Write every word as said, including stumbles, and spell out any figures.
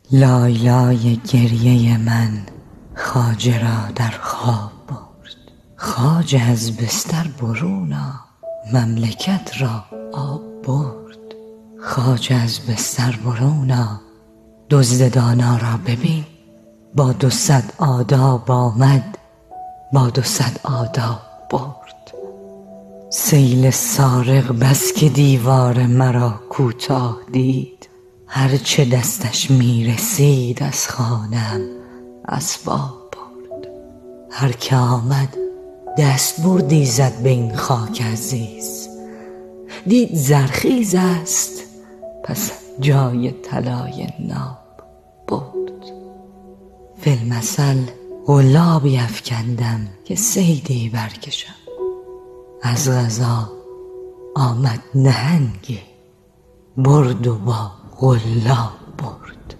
لای لای گریه من خواجه را در خواب برد. خواجه از بستر برون آ، مملکت را آب برد. خواجه از بستر برون آ، دزد دانا را ببین. با دو صد آداب آمد، با دو صد آداب برد. سیل سارق بس که دیوار مرا کوتاه دید، هرچه دستش می رسید از خانه‌ام اسباب برد. هر که آمد دست بردی زد به این خاک عزیز، دید زرخیز است پس جای طلای ناب برد. فی المثل قلابی افکندم که صیدی برکشم، از قضا آمد نهنگی برد و با قلاب برد.